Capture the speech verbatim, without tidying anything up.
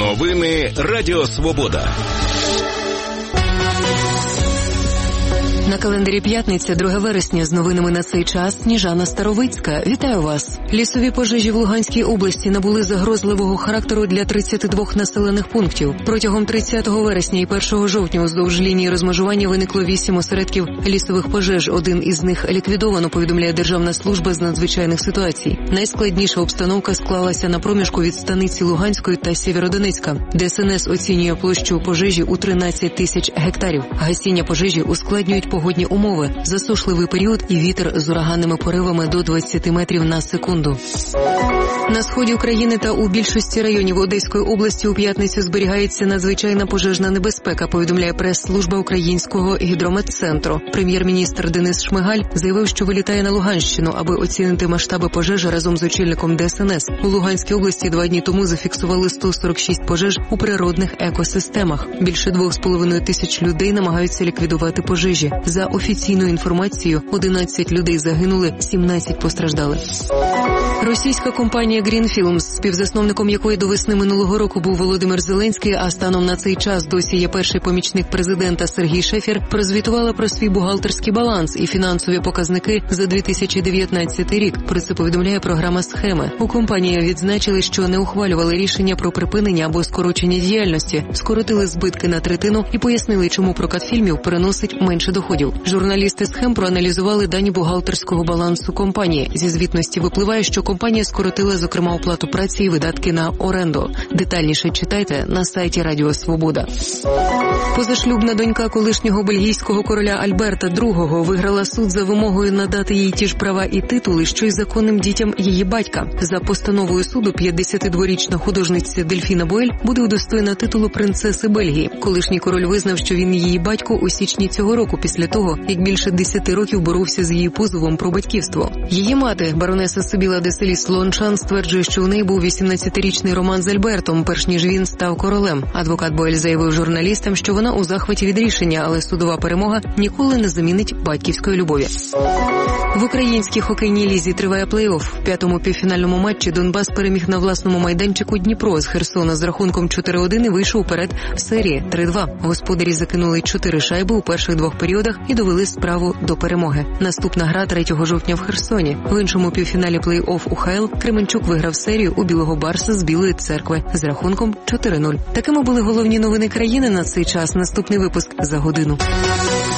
Новини Радіо Свобода. На календарі п'ятниця, друге вересня, з новинами на цей час Сніжана Старовицька. Вітаю вас. Лісові пожежі в Луганській області набули загрозливого характеру для тридцяти двох населених пунктів. Протягом тридцятого вересня і першого жовтня уздовж лінії розмежування виникло вісім осередків лісових пожеж. Один із них ліквідовано, повідомляє Державна служба з надзвичайних ситуацій. Найскладніша обстановка склалася на проміжку від станиці Луганської та Сєвєродонецька. ДСНС оцінює площу пожежі у тринадцять тисяч гектарів. Гасіння пожежі ускладнюють погодні умови, засушливий період і вітер з ураганними поривами до двадцяти метрів на секунду. На сході України та у більшості районів Одеської області у п'ятницю зберігається надзвичайна пожежна небезпека, повідомляє прес-служба Українського гідрометцентру. Прем'єр-міністр Денис Шмигаль заявив, що вилітає на Луганщину, аби оцінити масштаби пожежі разом з очільником ДСНС. У Луганській області два дні тому зафіксували сто сорок шість пожеж у природних екосистемах. Більше двох з половиною тисяч людей намагаються ліквідувати пожежі. За офіційною інформацією, одинадцять людей загинули, сімнадцять постраждали. Російська компанія Greenfilms, співзасновником якої до весни минулого року був Володимир Зеленський, а станом на цей час досі є перший помічник президента Сергій Шефір, прозвітувала про свій бухгалтерський баланс і фінансові показники за дві тисячі дев'ятнадцятий рік. Про це повідомляє програма «Схеми». У компанії відзначили, що не ухвалювали рішення про припинення або скорочення діяльності, скоротили збитки на третину і пояснили, чому прокат фільмів переносить менше доходів. Журналісти «Схем» проаналізували дані бухгалтерського балансу компанії. Зі звітності випливає, що компанія скоротила, зокрема, оплату праці і видатки на оренду. Детальніше читайте на сайті Радіо Свобода. Позашлюбна донька колишнього бельгійського короля Альберта другого виграла суд за вимогою надати їй ті ж права і титули, що й законним дітям її батька. За постановою суду п'ятдесятидворічна художниця Дельфіна Буель буде удостоєна титулу принцеси Бельгії. Колишній король визнав, що він її батько у січні цього року, після того, як більше десяти років боровся з її позовом про батьківство. Її мати, баронеса Сибіла де Селіс-Лоншан, стверджує, що у неї був вісімнадцятирічний роман з Альбертом, перш ніж він став королем. Адвокат Буель заявив журналістам, що вона у захваті від рішення, але судова перемога ніколи не замінить батьківської любові. В українській хокейній лізі триває плей-офф. В п'ятому півфінальному матчі Донбас переміг на власному майданчику Дніпро з Херсона з рахунком чотири один і вийшов уперед в серії три два. Господарі закинули чотири шайби у перших двох періодах і довели справу до перемоги. Наступна гра третього жовтня в Херсоні. В іншому півфіналі плей-офф у ХЛ Кременчук виграв серію у Білого Барса з Білої Церкви з рахунком чотири нуль. Такими були головні новини країни на цей час. Наступний випуск за годину.